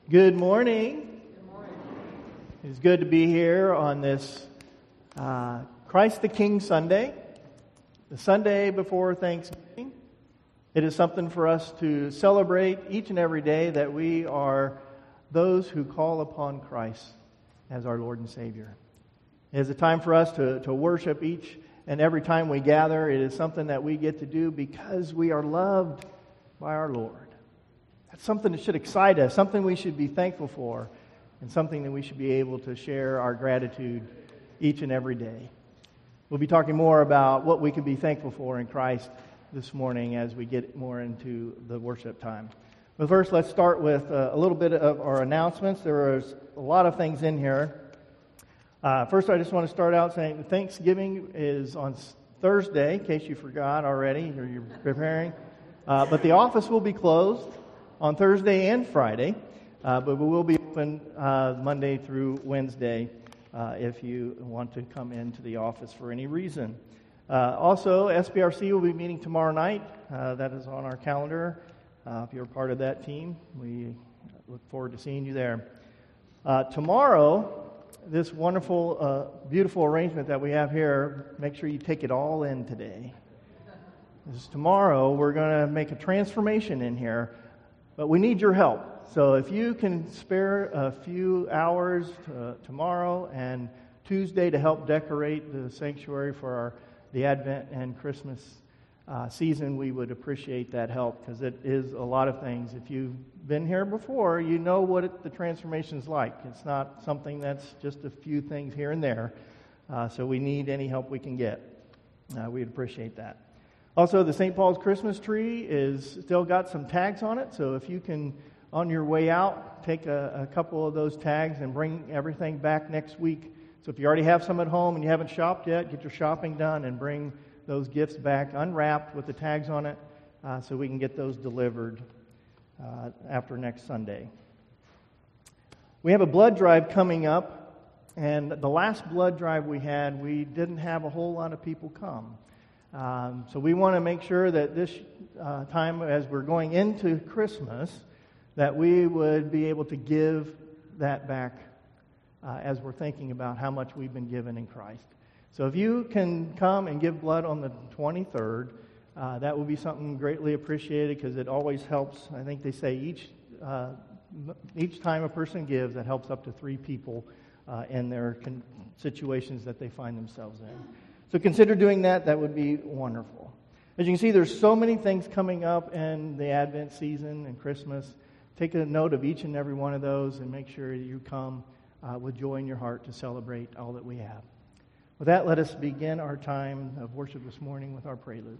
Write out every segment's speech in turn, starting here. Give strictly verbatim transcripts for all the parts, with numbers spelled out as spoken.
Good morning. Good morning. It's good to be here on this uh, Christ the King Sunday, the Sunday before Thanksgiving. It is something for us to celebrate each and every day that we are those who call upon Christ as our Lord and Savior. It is a time for us to, to worship each and every time we gather. It is something that we get to do because we are loved by our Lord. That's something that should excite us, something we should be thankful for, and something that we should be able to share our gratitude each and every day. We'll be talking more about what we can be thankful for in Christ this morning as we get more into the worship time. But first, let's start with a little bit of our announcements. There is a lot of things in here. Uh, first, I just want to start out saying Thanksgiving is on Thursday, in case you forgot already or you're preparing. Uh, but the office will be closed on Thursday and Friday, uh, but we will be open uh, Monday through Wednesday uh, if you want to come into the office for any reason. Uh, also, S B R C will be meeting tomorrow night. Uh, that is on our calendar. Uh, if you're a part of that team, we look forward to seeing you there. Uh, tomorrow, this wonderful, uh, beautiful arrangement that we have here, make sure you take it all in today. This is tomorrow, we're going to make a transformation in here. But we need your help. So if you can spare a few hours uh, tomorrow and Tuesday to help decorate the sanctuary for our, the Advent and Christmas uh, season, we would appreciate that help because it is a lot of things. If you've been here before, you know what it, the transformation is like. It's not something that's just a few things here and there. Uh, so we need any help we can get. Uh, we'd appreciate that. Also, the Saint Paul's Christmas tree is still got some tags on it, so if you can, on your way out, take a, a couple of those tags and bring everything back next week. So if you already have some at home and you haven't shopped yet, get your shopping done and bring those gifts back unwrapped with the tags on it uh, so we can get those delivered uh, after next Sunday. We have a blood drive coming up, and the last blood drive we had, we didn't have a whole lot of people come. Um, so we want to make sure that this uh, time, as we're going into Christmas, that we would be able to give that back uh, as we're thinking about how much we've been given in Christ. So if you can come and give blood on the twenty-third, uh, that would be something greatly appreciated because it always helps. I think they say each uh, each time a person gives, that helps up to three people uh, in their con- situations that they find themselves in. So consider doing that. That would be wonderful. As you can see, there's so many things coming up in the Advent season and Christmas. Take a note of each and every one of those and make sure that you come uh, with joy in your heart to celebrate all that we have. With that, let us begin our time of worship this morning with our prelude.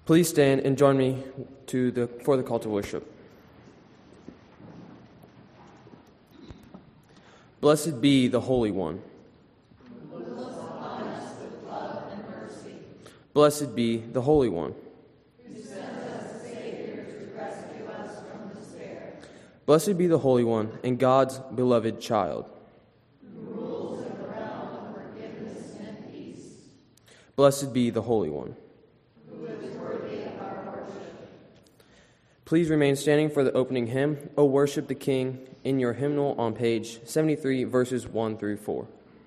Please stand and join me to the, for the call to worship. Blessed be the Holy One. Blessed be the Holy One. Blessed be the Holy One and God's beloved child. Who rules and around forgiveness and peace. Blessed be the Holy One. Who is worthy of our worship. Please remain standing for the opening hymn, O Worship the King, in your hymnal on page seventy-three, verses one through four.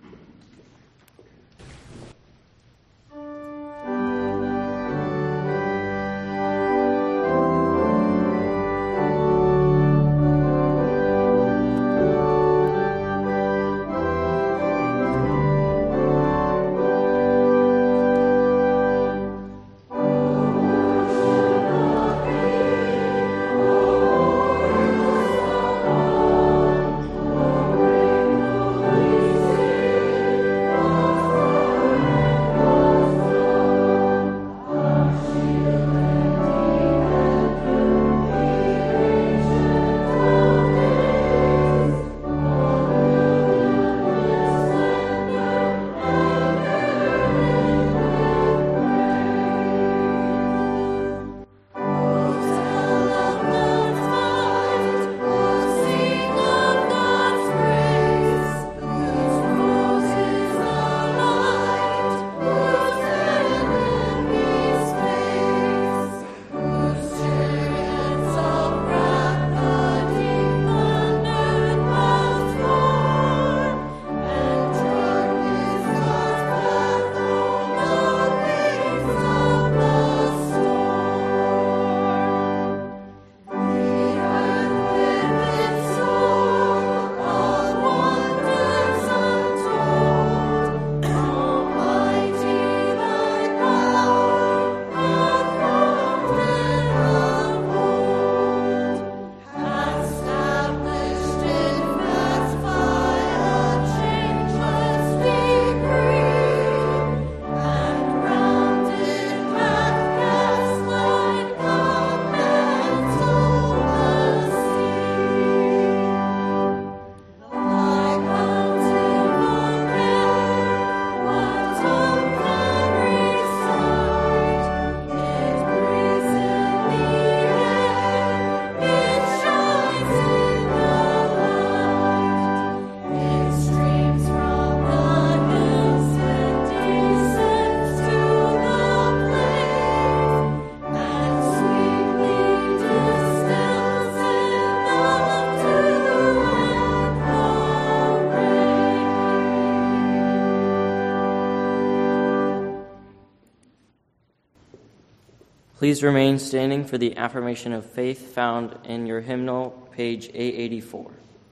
Please remain standing for the affirmation of faith found in your hymnal, page eight eighty-four,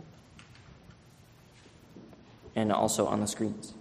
and also on the screens.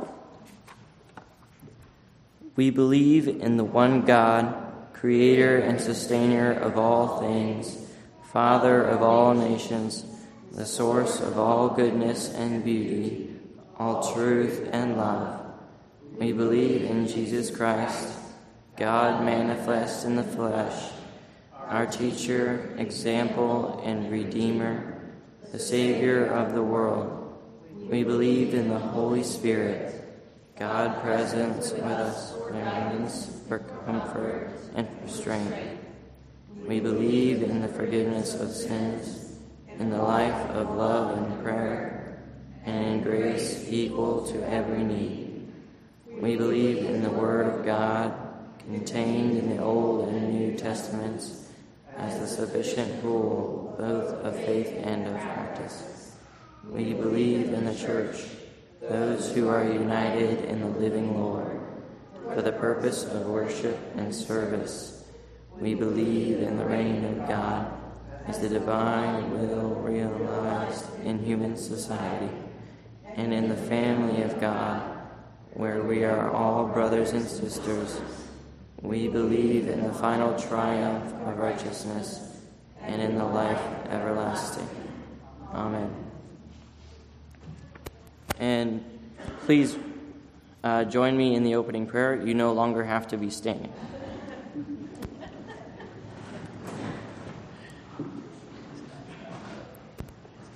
We believe in the one God, creator and sustainer of all things, Father of all nations, the source of all goodness and beauty, all truth and love. We believe in Jesus Christ, God manifest in the flesh, our teacher, example, and redeemer, the Savior of the world. We believe in the Holy Spirit, God present with us, guidance for comfort and for strength. We believe in the forgiveness of sins, in the life of love and prayer, and in grace equal to every need. We believe in the Word of God, contained in the Old and New Testaments, as the sufficient rule both of faith and of practice. We believe in the Church, those who are united in the living Lord, for the purpose of worship and service. We believe in the reign of God as the divine will realized in human society, and in the family of God, where we are all brothers and sisters. We believe in the final triumph of righteousness and in the life everlasting. Amen. And please uh, join me in the opening prayer. You no longer have to be standing.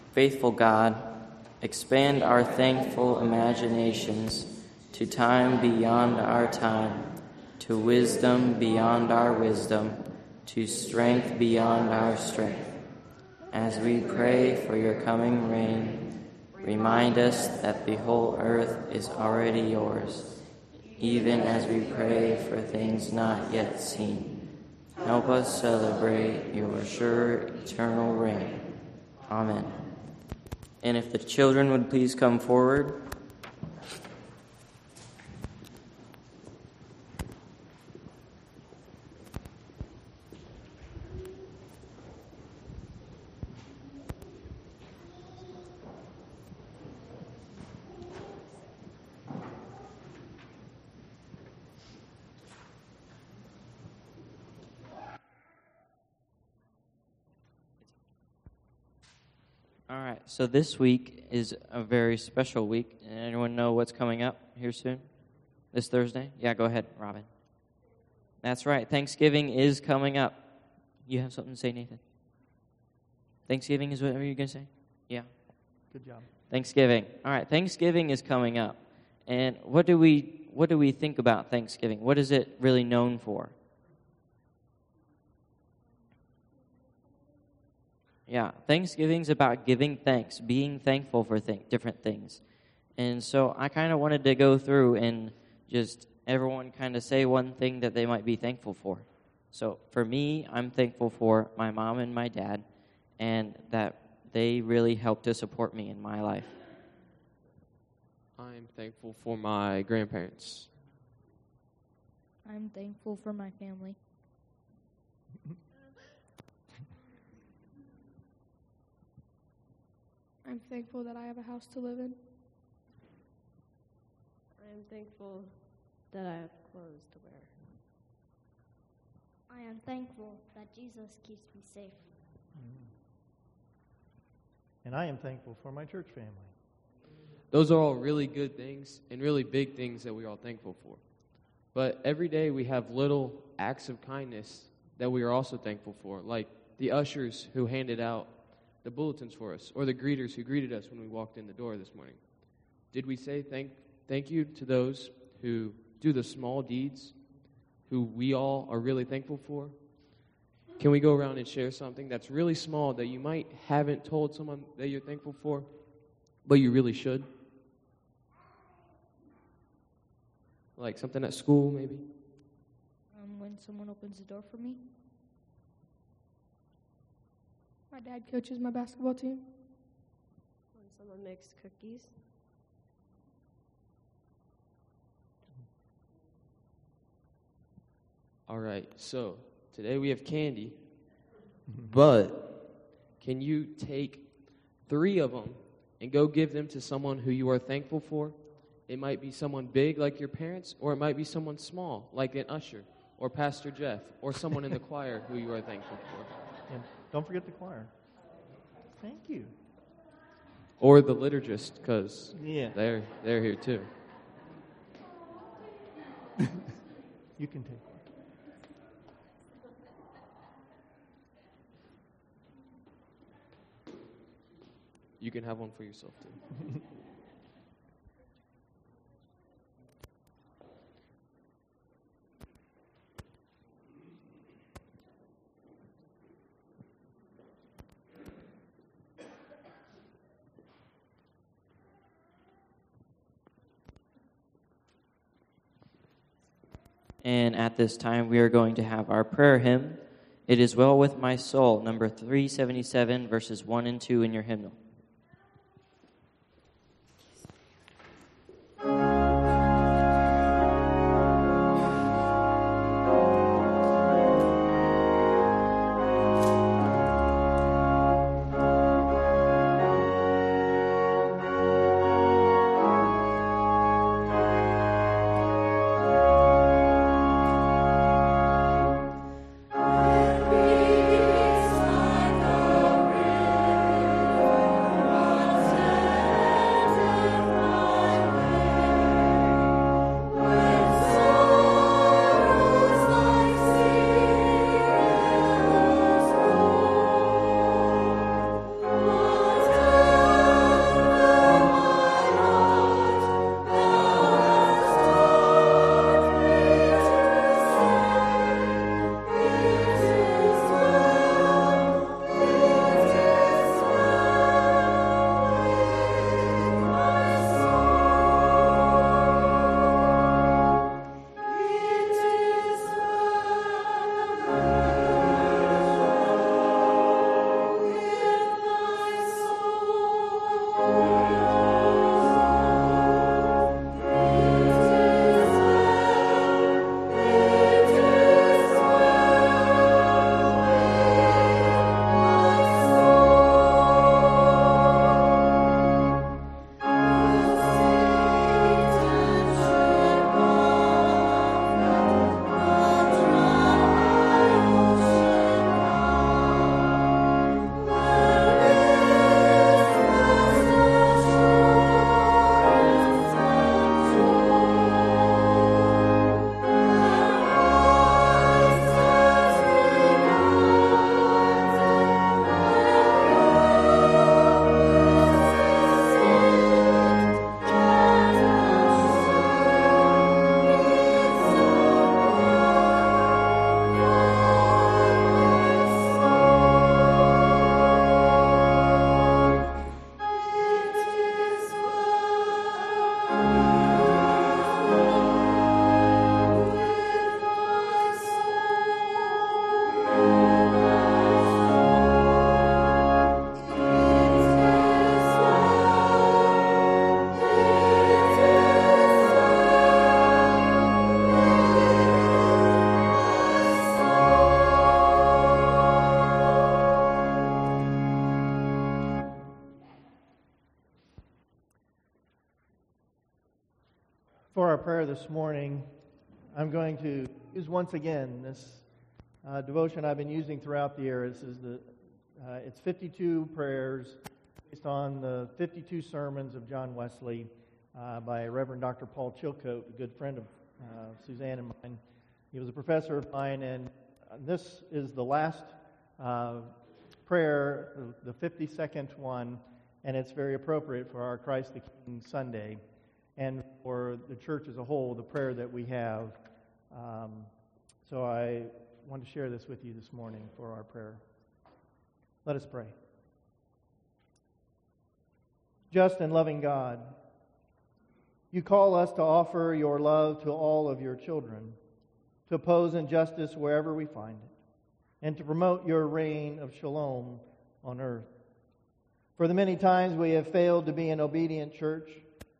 Faithful God, expand our thankful imaginations to time beyond our time, to wisdom beyond our wisdom, to strength beyond our strength. As we pray for your coming reign, remind us that the whole earth is already yours, even as we pray for things not yet seen. Help us celebrate your sure eternal reign. Amen. And if the children would please come forward. All right, so this week is a very special week. Anyone know what's coming up here soon? This Thursday? Yeah, go ahead, Robin. That's right, Thanksgiving is coming up. You have something to say, Nathan? Thanksgiving is whatever you're going to say? Yeah. Good job. Thanksgiving. All right, Thanksgiving is coming up. And what do we what do we think about Thanksgiving? What is it really known for? Yeah, Thanksgiving's about giving thanks, being thankful for th- different things. And so I kind of wanted to go through and just everyone kind of say one thing that they might be thankful for. So for me, I'm thankful for my mom and my dad, and that they really helped to support me in my life. I'm thankful for my grandparents. I'm thankful for my family. I'm thankful that I have a house to live in. I'm thankful that I have clothes to wear. I am thankful that Jesus keeps me safe. And I am thankful for my church family. Those are all really good things and really big things that we're all thankful for. But every day we have little acts of kindness that we are also thankful for, like the ushers who handed out the bulletins for us, or the greeters who greeted us when we walked in the door this morning. Did we say thank thank you to those who do the small deeds, who we all are really thankful for? Can we go around and share something that's really small that you might haven't told someone that you're thankful for, but you really should? Like something at school, maybe? Um, when someone opens the door for me. My dad coaches my basketball team. When someone makes cookies. All right, so today we have candy, but can you take three of them and go give them to someone who you are thankful for? It might be someone big like your parents, or it might be someone small like an usher or Pastor Jeff or someone in the choir who you are thankful for. And don't forget the choir. Thank you. Or the liturgist, because Yeah. they're, they're here too. You can take one. You can have one for yourself too. And at this time, we are going to have our prayer hymn, It Is Well With My Soul, number three seventy-seven, verses one and two in your hymnal. Peace like a river. For our prayer this morning, I'm going to use once again this uh, devotion I've been using throughout the year. This is the uh, it's fifty-two prayers based on the fifty-two sermons of John Wesley uh, by Reverend Doctor Paul Chilcote, a good friend of uh, Suzanne and mine. He was a professor of mine, and this is the last uh, prayer, the fifty-second one, and it's very appropriate for our Christ the King Sunday and for the church as a whole, the prayer that we have. Um, so I want to share this with you this morning for our prayer. Let us pray. Just and loving God, you call us to offer your love to all of your children, to oppose injustice wherever we find it, and to promote your reign of shalom on earth. For the many times we have failed to be an obedient church,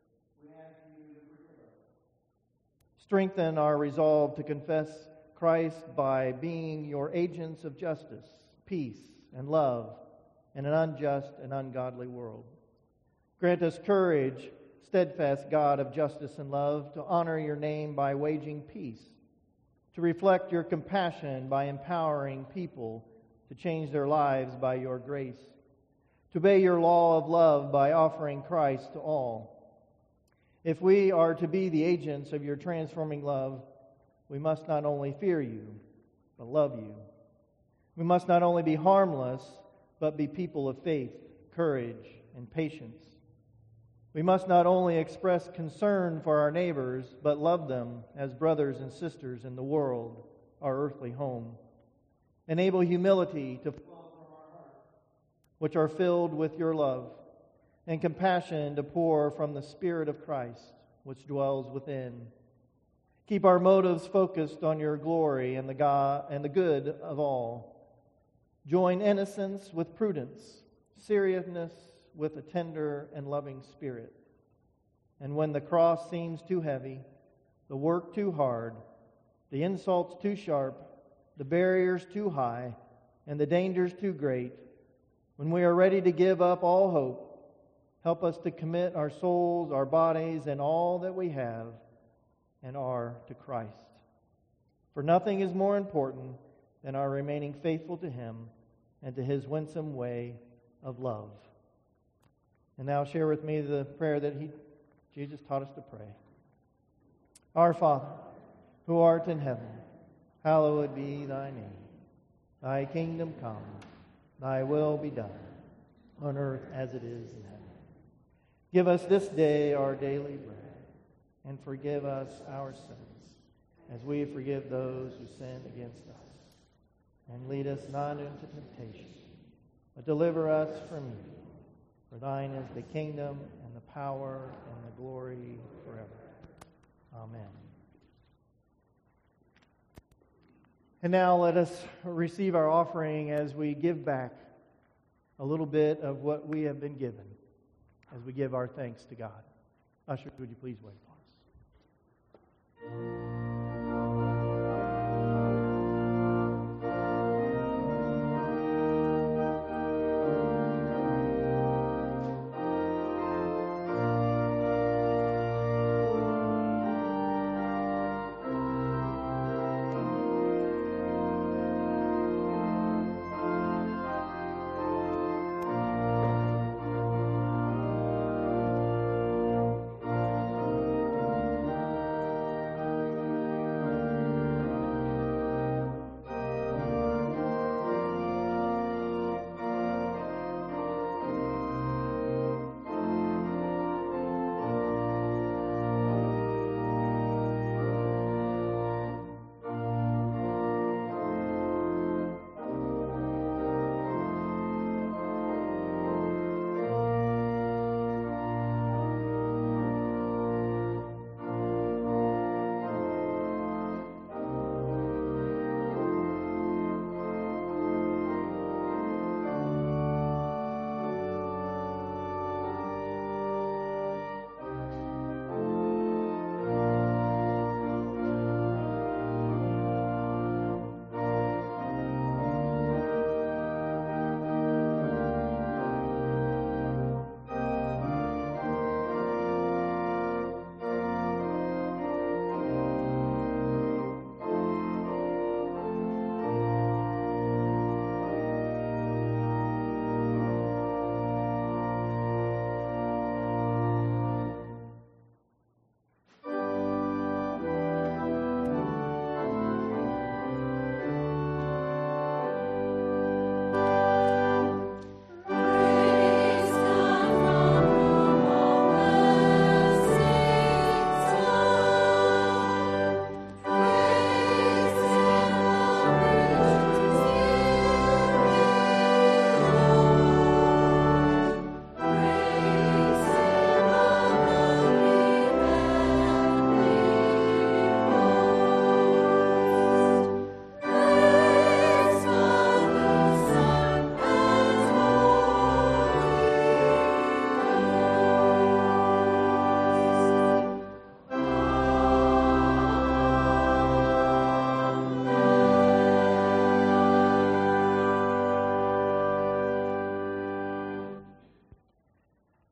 strengthen our resolve to confess Christ by being your agents of justice, peace, and love in an unjust and ungodly world. Grant us courage, steadfast God of justice and love, to honor your name by waging peace, to reflect your compassion by empowering people to change their lives by your grace, to obey your law of love by offering Christ to all. If we are to be the agents of your transforming love, we must not only fear you, but love you. We must not only be harmless, but be people of faith, courage, and patience. We must not only express concern for our neighbors, but love them as brothers and sisters in the world, our earthly home. Enable humility to flow from our hearts, which are filled with your love, and compassion to pour from the Spirit of Christ, which dwells within. Keep our motives focused on your glory and the God and the good of all. Join innocence with prudence, seriousness with a tender and loving spirit. And when the cross seems too heavy, the work too hard, the insults too sharp, the barriers too high, and the dangers too great, when we are ready to give up all hope, help us to commit our souls, our bodies, and all that we have and are to Christ. For nothing is more important than our remaining faithful to Him and to His winsome way of love. And now share with me the prayer that he, Jesus taught us to pray. Our Father, who art in heaven, hallowed be thy name. Thy kingdom come, thy will be done, on earth as it is in heaven. Give us this day our daily bread, and forgive us our sins, as we forgive those who sin against us. And lead us not into temptation, but deliver us from evil. For thine is the kingdom, and the power, and the glory forever. Amen. And now let us receive our offering as we give back a little bit of what we have been given, as we give our thanks to God. Ushers, would you please wait upon us?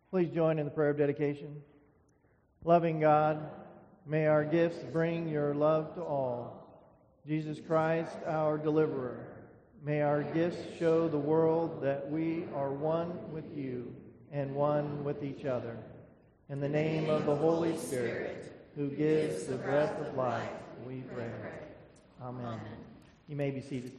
Please join in the prayer of dedication. Loving God, may our gifts bring your love to all. Jesus Christ, our deliverer, may our gifts show the world that we are one with you and one with each other. In the name of the Holy Spirit, who gives the breath of life, we pray. Amen. You may be seated.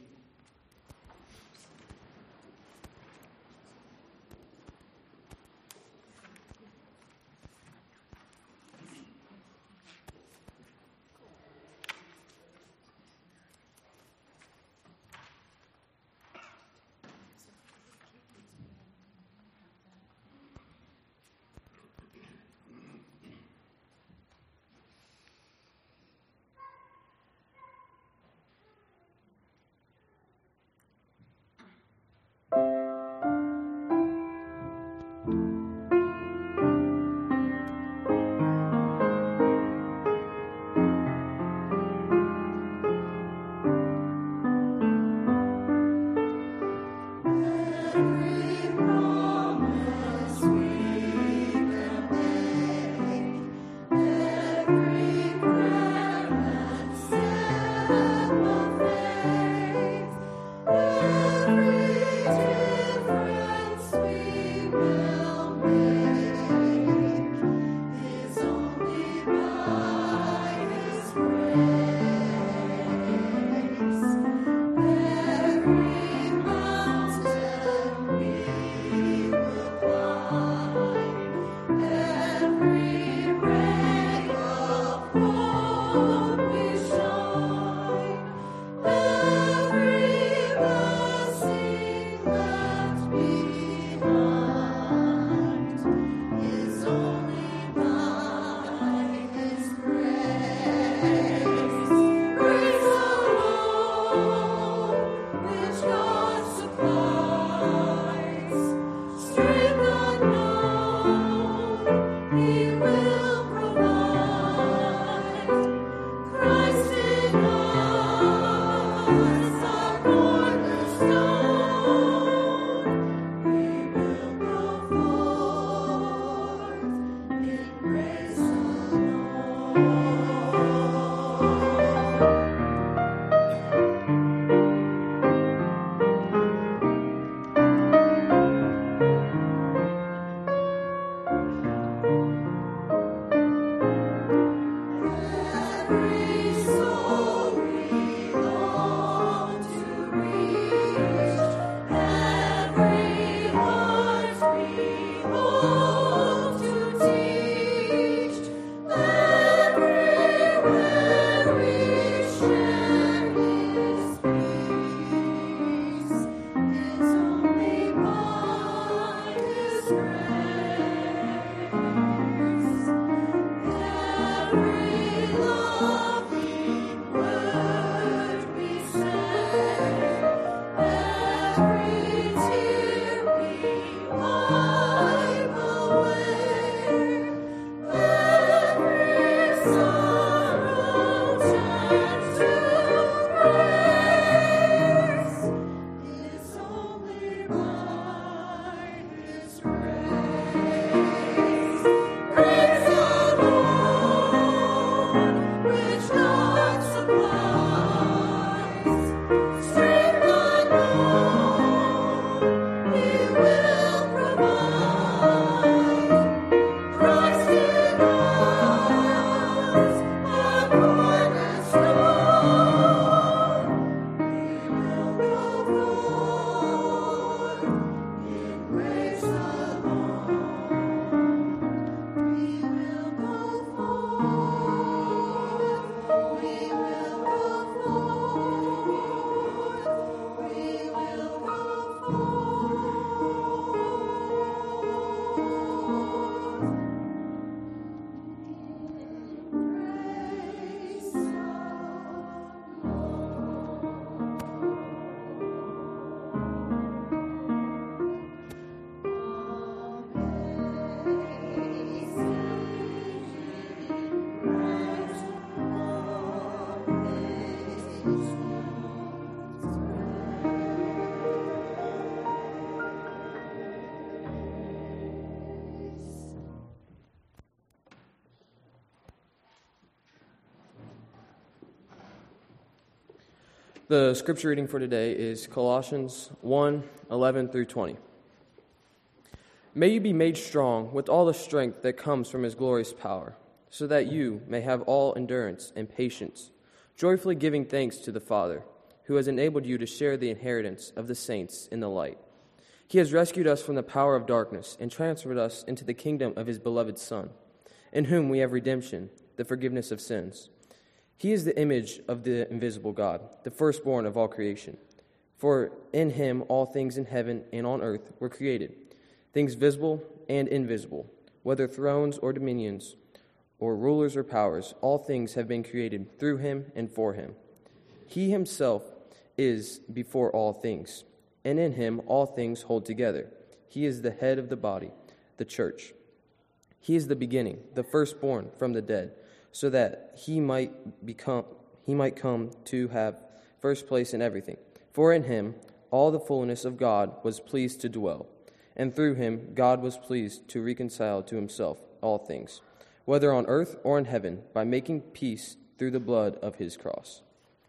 The scripture reading for today is Colossians one, eleven through twenty. May you be made strong with all the strength that comes from his glorious power, so that you may have all endurance and patience, joyfully giving thanks to the Father, who has enabled you to share the inheritance of the saints in the light. He has rescued us from the power of darkness and transferred us into the kingdom of his beloved Son, in whom we have redemption, the forgiveness of sins. He is the image of the invisible God, the firstborn of all creation. For in him all things in heaven and on earth were created, things visible and invisible, whether thrones or dominions, or rulers or powers, all things have been created through him and for him. He himself is before all things, and in him all things hold together. He is the head of the body, the church. He is the beginning, the firstborn from the dead, so that he might become he might come to have first place in everything. For in him all the fullness of God was pleased to dwell, and through him God was pleased to reconcile to himself all things, whether on earth or in heaven, by making peace through the blood of his cross.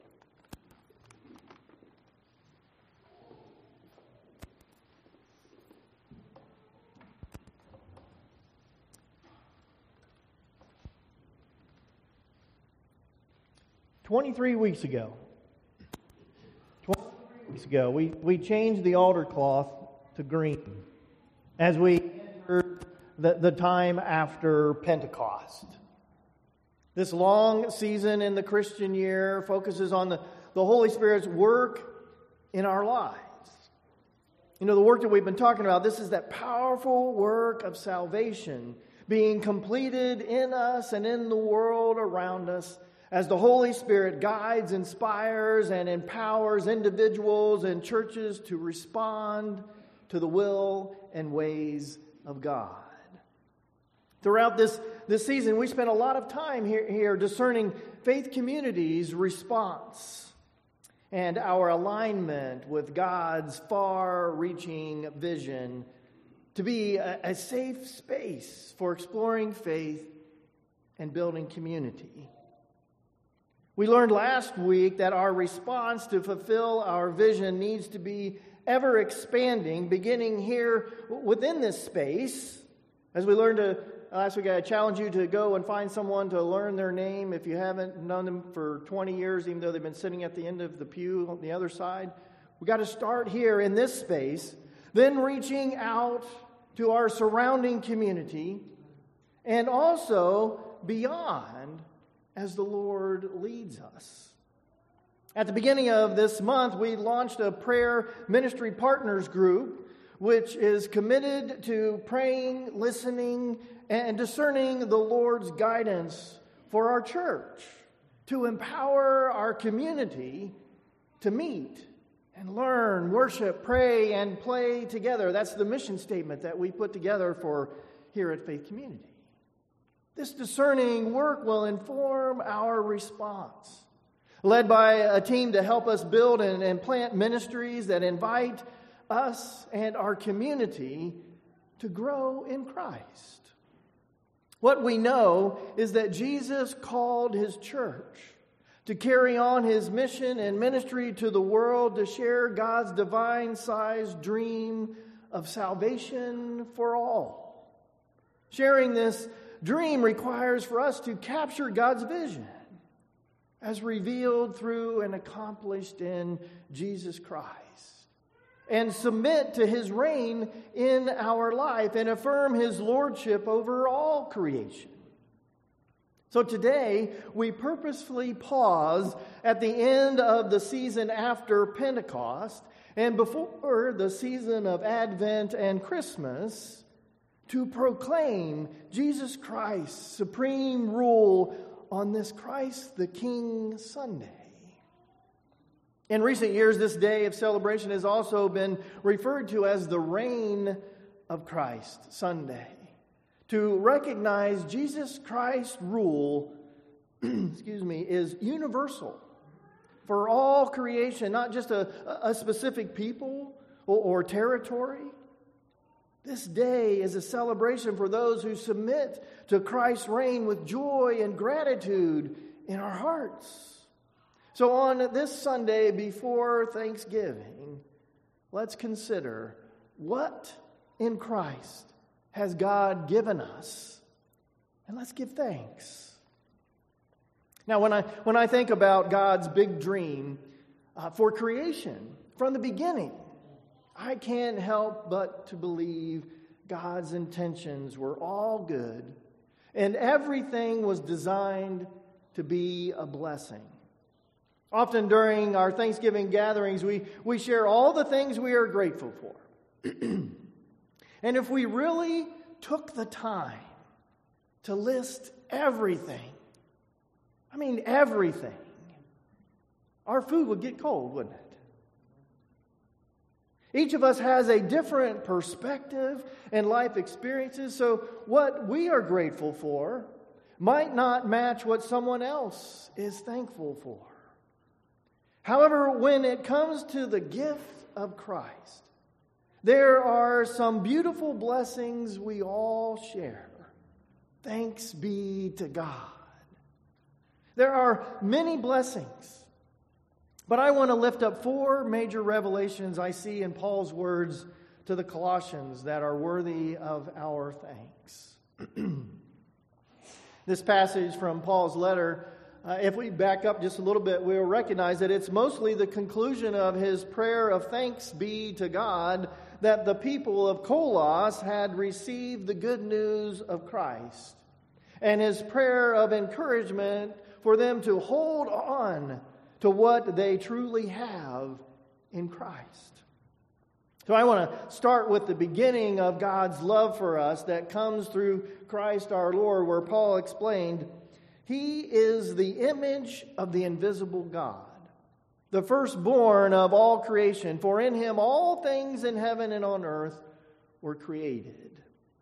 Twenty-three weeks ago, twenty-three weeks ago, we, we changed the altar cloth to green as we entered the, the time after Pentecost. This long season in the Christian year focuses on the, the Holy Spirit's work in our lives. You know, the work that we've been talking about, this is that powerful work of salvation being completed in us and in the world around us, as the Holy Spirit guides, inspires, and empowers individuals and churches to respond to the will and ways of God. Throughout this, this season, we spent a lot of time here, here discerning Faith Community's response and our alignment with God's far-reaching vision to be a, a safe space for exploring faith and building community. We learned last week that our response to fulfill our vision needs to be ever expanding, beginning here within this space. As we learned to, last week, I challenge you to go and find someone to learn their name if you haven't known them for twenty years, even though they've been sitting at the end of the pew on the other side. We've got to start here in this space, then reaching out to our surrounding community, and also beyond as the Lord leads us. At the beginning of this month, we launched a prayer ministry partners group, which is committed to praying, listening, and discerning the Lord's guidance for our church, to empower our community to meet and learn, worship, pray, and play together. That's the mission statement that we put together for here at Faith Community. This discerning work will inform our response, led by a team to help us build and, and plant ministries that invite us and our community to grow in Christ. What we know is that Jesus called his church to carry on his mission and ministry to the world, to share God's divine-sized dream of salvation for all. Sharing this dream requires for us to capture God's vision as revealed through and accomplished in Jesus Christ, and submit to his reign in our life and affirm his lordship over all creation. So today, we purposefully pause at the end of the season after Pentecost and before the season of Advent and Christmas to proclaim Jesus Christ's supreme rule on this Christ the King Sunday. In recent years, this day of celebration has also been referred to as the Reign of Christ Sunday, to recognize Jesus Christ's rule, excuse me, is universal for all creation, not just a, a specific people or, or territory. This day is a celebration for those who submit to Christ's reign with joy and gratitude in our hearts. So on this Sunday before Thanksgiving, let's consider what in Christ has God given us, and let's give thanks. Now, when I when I think about God's big dream uh, for creation from the beginning, I can't help but to believe God's intentions were all good, and everything was designed to be a blessing. Often during our Thanksgiving gatherings, we, we share all the things we are grateful for. And if we really took the time to list everything, I mean everything, our food would get cold, wouldn't it? Each of us has a different perspective and life experiences, so what we are grateful for might not match what someone else is thankful for. However, when it comes to the gift of Christ, there are some beautiful blessings we all share. Thanks be to God. There are many blessings, but I want to lift up four major revelations I see in Paul's words to the Colossians that are worthy of our thanks. This passage from Paul's letter, Uh, if we back up just a little bit, we'll recognize that it's mostly the conclusion of his prayer of thanks be to God that the people of Colossus had received the good news of Christ, and his prayer of encouragement for them to hold on to what they truly have in Christ. So I want to start with the beginning of God's love for us that comes through Christ our Lord, where Paul explained, He is the image of the invisible God, the firstborn of all creation. For in him all things in heaven and on earth were created.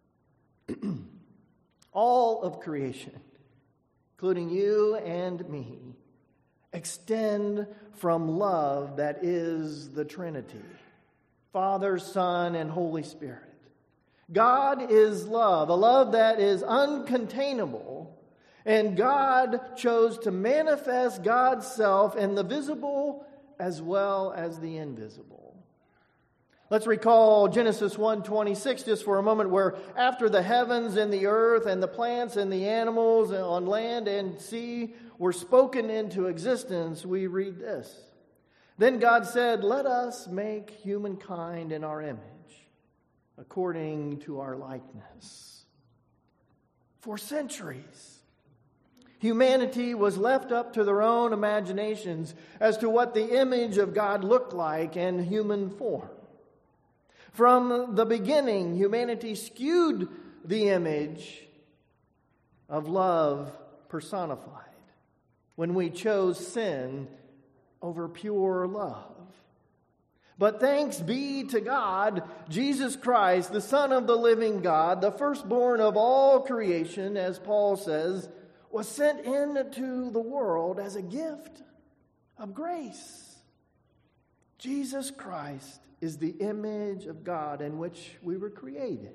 All of creation, including you and me, extend from love that is the Trinity, Father, Son, and Holy Spirit. God is love, a love that is uncontainable. And God chose to manifest God's self in the visible as well as the invisible. Let's recall Genesis one twenty-six just for a moment, where after the heavens and the earth and the plants and the animals on land and sea were spoken into existence, we read this. Then God said, "Let us make humankind in our image, according to our likeness." For centuries, humanity was left up to their own imaginations as to what the image of God looked like in human form. From the beginning, humanity skewed the image of love personified when we chose sin over pure love. But thanks be to God, Jesus Christ, the Son of the living God, the firstborn of all creation, as Paul says, was sent into the world as a gift of grace. Jesus Christ is the image of God in which we were created.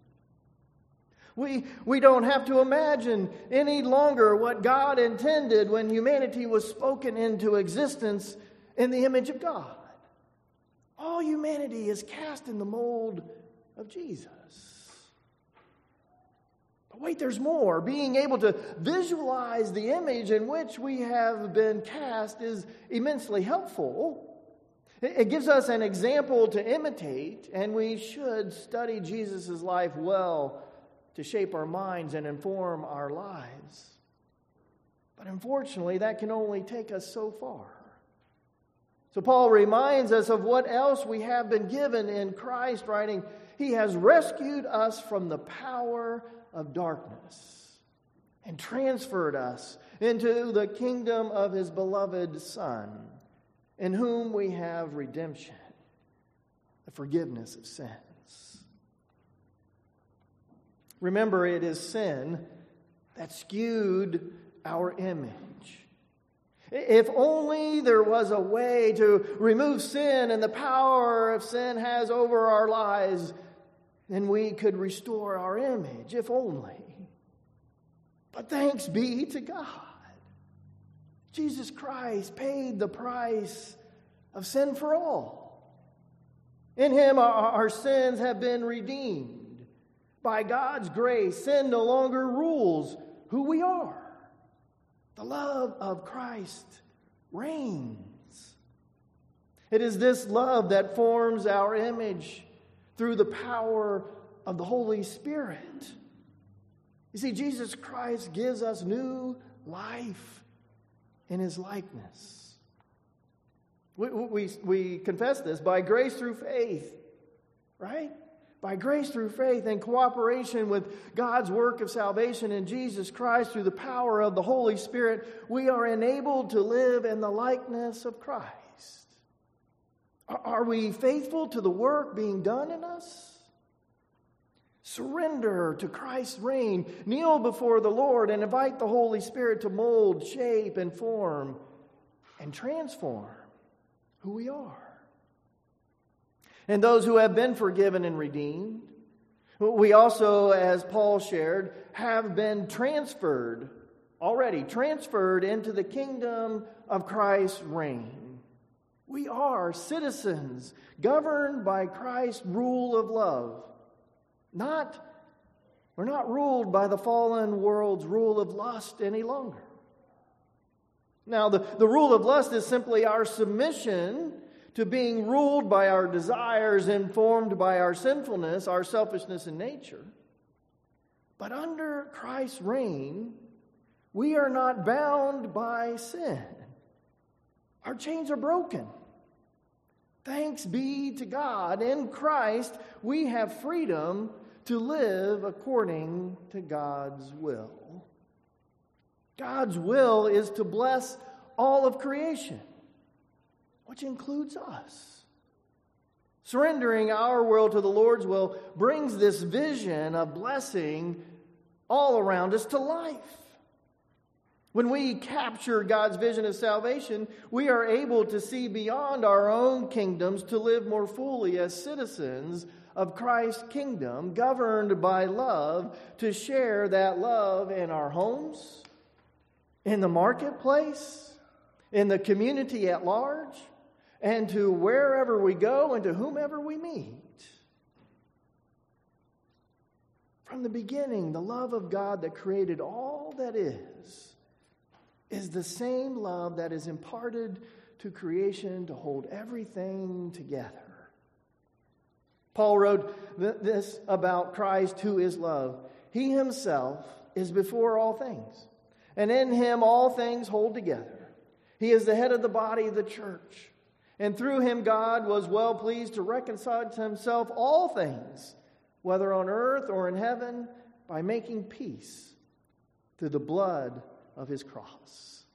We, we don't have to imagine any longer what God intended when humanity was spoken into existence in the image of God. All humanity is cast in the mold of Jesus. But wait, there's more. Being able to visualize the image in which we have been cast is immensely helpful. It gives us an example to imitate, and we should study Jesus' life well to shape our minds and inform our lives. But unfortunately, that can only take us so far. So Paul reminds us of what else we have been given in Christ, writing, He has rescued us from the power of darkness and transferred us into the kingdom of His beloved Son, in whom we have redemption, the forgiveness of sins. Remember, it is sin that skewed our image. If only there was a way to remove sin and the power of sin has over our lives, then we could restore our image, if only. But thanks be to God. Jesus Christ paid the price of sin for all. In him our, our sins have been redeemed. By God's grace, sin no longer rules who we are. The love of Christ reigns. It is this love that forms our image through the power of the Holy Spirit. You see, Jesus Christ gives us new life in his likeness. We, we, we confess this by grace through faith, right? By grace through faith in cooperation with God's work of salvation in Jesus Christ through the power of the Holy Spirit, we are enabled to live in the likeness of Christ. Are we faithful to the work being done in us? Surrender to Christ's reign. Kneel before the Lord and invite the Holy Spirit to mold, shape, and form and transform who we are. And those who have been forgiven and redeemed, we also, as Paul shared, have been transferred, already transferred into the kingdom of Christ's reign. We are citizens governed by Christ's rule of love. Not, we're not ruled by the fallen world's rule of lust any longer. Now, the, the rule of lust is simply our submission to being ruled by our desires, informed by our sinfulness, our selfishness in nature. But under Christ's reign, we are not bound by sin. Our chains are broken. Thanks be to God. In Christ, we have freedom to live according to God's will. God's will is to bless all of creation, which includes us. Surrendering our will to the Lord's will brings this vision of blessing all around us to life. When we capture God's vision of salvation, we are able to see beyond our own kingdoms to live more fully as citizens of Christ's kingdom, governed by love, to share that love in our homes, in the marketplace, in the community at large, and to wherever we go and to whomever we meet. From the beginning, the love of God that created all that is, is the same love that is imparted to creation to hold everything together. Paul wrote th- this about Christ, who is love. He himself is before all things, and in him all things hold together. He is the head of the body of the church, and through him God was well pleased to reconcile to himself all things, whether on earth or in heaven, by making peace through the blood of his cross.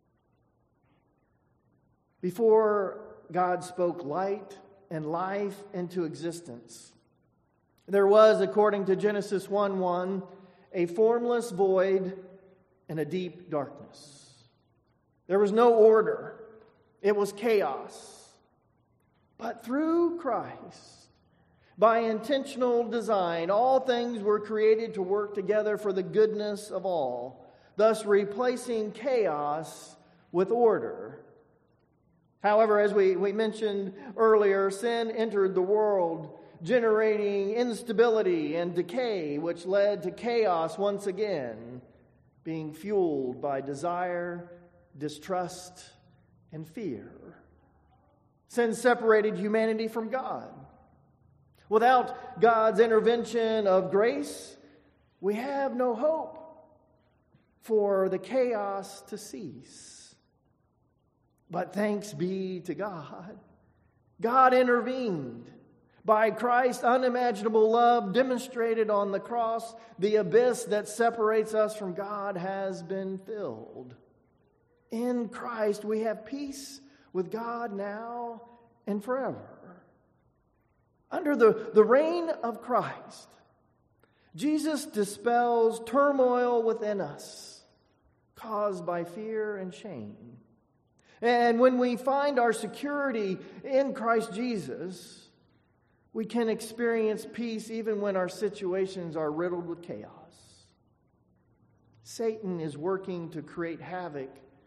Before God spoke light and life into existence, there was, according to Genesis one one, a formless void and a deep darkness. There was no order. It was chaos. But through Christ, by intentional design, all things were created to work together for the goodness of all, thus replacing chaos with order. However, as we, we mentioned earlier, sin entered the world, generating instability and decay, which led to chaos once again, being fueled by desire, distrust, and fear. Sin separated humanity from God. Without God's intervention of grace, we have no hope for the chaos to cease. But thanks be to God. God intervened. By Christ's unimaginable love demonstrated on the cross, the abyss that separates us from God has been filled. In Christ, we have peace with God now and forever. Under the, the reign of Christ, Jesus dispels turmoil within us caused by fear and shame. And when we find our security in Christ Jesus, we can experience peace even when our situations are riddled with chaos. Satan is working to create havoc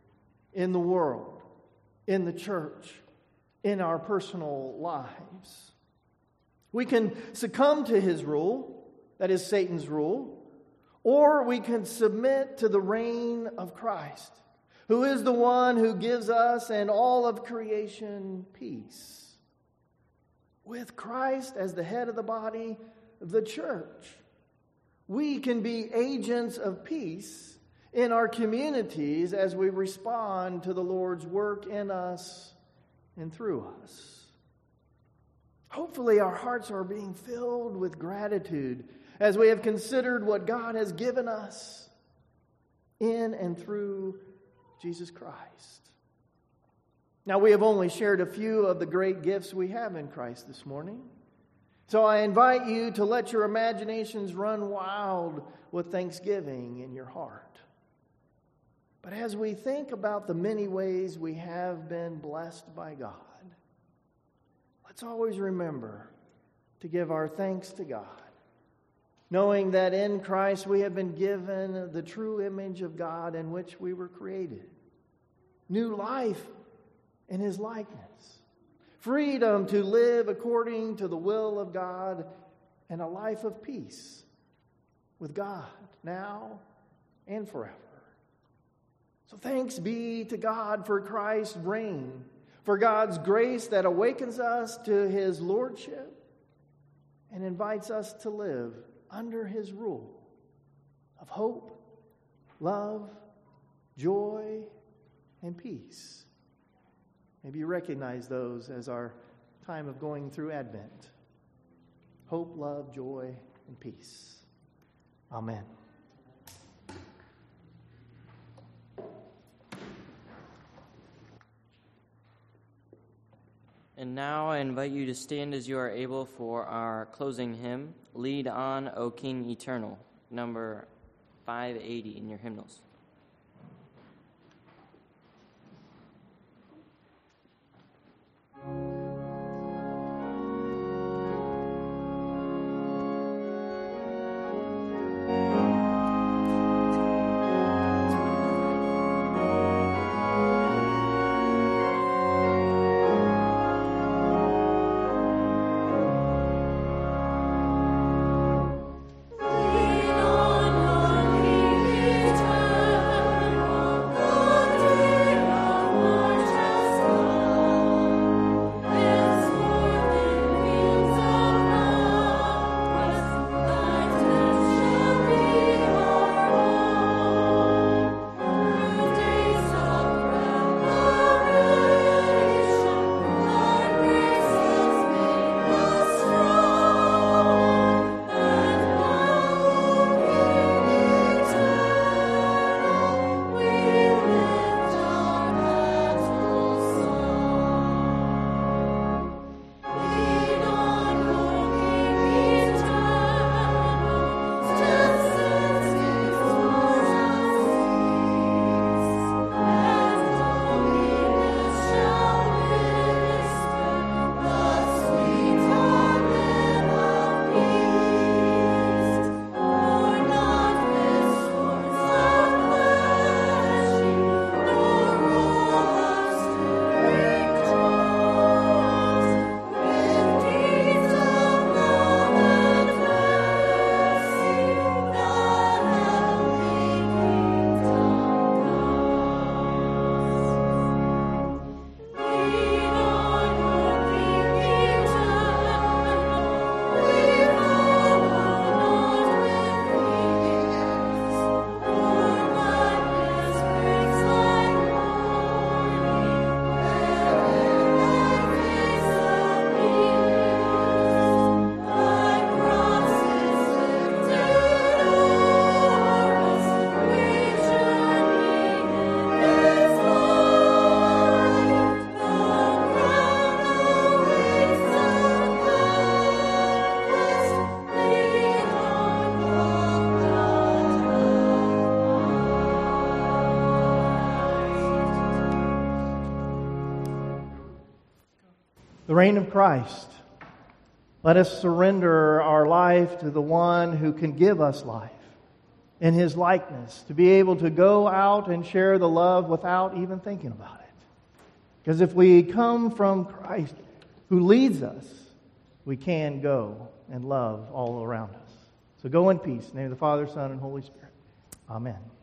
in the world, in the church, in our personal lives. We can succumb to his rule, that is Satan's rule, or we can submit to the reign of Christ, who is the one who gives us and all of creation peace. With Christ as the head of the body, the church, we can be agents of peace in our communities as we respond to the Lord's work in us and through us. Hopefully our hearts are being filled with gratitude as we have considered what God has given us in and through Jesus Christ. Now, we have only shared a few of the great gifts we have in Christ this morning. So I invite you to let your imaginations run wild with thanksgiving in your heart. But as we think about the many ways we have been blessed by God, let's always remember to give our thanks to God, knowing that in Christ we have been given the true image of God in which we were created, new life in his likeness, freedom to live according to the will of God, and a life of peace with God now and forever. So thanks be to God for Christ's reign, for God's grace that awakens us to his lordship and invites us to live under his rule of hope, love, joy, and peace. Maybe you recognize those as our time of going through Advent. Hope, love, joy, and peace. Amen. And now I invite you to stand as you are able for our closing hymn, Lead On, O King Eternal, number five eighty in your hymnals. The reign of Christ. Let us surrender our life to the one who can give us life. in His likeness, to be able to go out and share the love without even thinking about it. Because if we come from Christ, who leads us, we can go and love all around us. So go in peace. In the name of the Father, Son, and Holy Spirit. Amen.